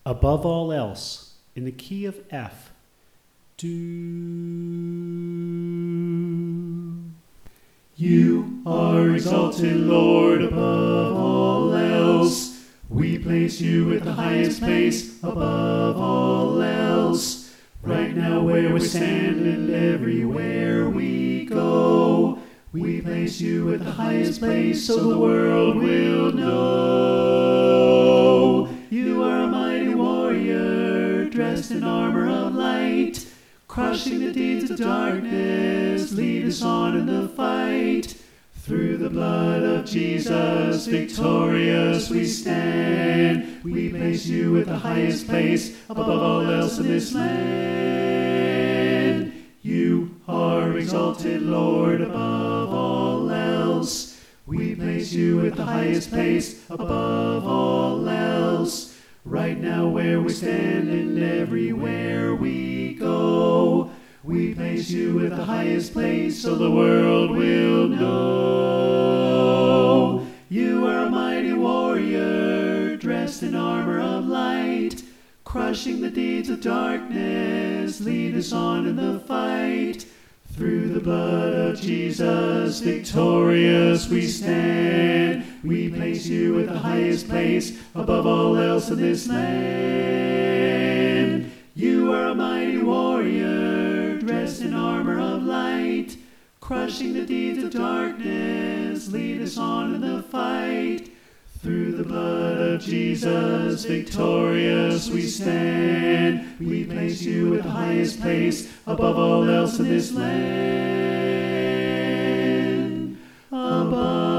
Above all else, in the key of F, do. You are exalted, Lord, above all else. We place you at the highest place above all else. Right now where we stand and everywhere we go, we place you at the highest place so the world will know. You are a mighty warrior, dressed in armor of light, crushing the deeds of darkness, lead us on in the fight. Through the blood of Jesus, victorious we stand. We place you at the highest place above all else in this land. You are exalted, Lord, above all else. We place you at the highest place above all else. Right now where we stand and everywhere we go, we place you at the highest place so the world will know. You are a mighty warrior, dressed in armor of light, crushing the deeds of darkness, lead us on in the fight. Through the blood of Jesus, victorious we stand. We place you at the highest place above all else in this land. You are a mighty warrior, dressed in armor of light, crushing the deeds of darkness, lead us on in the fight. Through the blood of Jesus, victorious we stand. We place you at the highest place above all else in this land. Above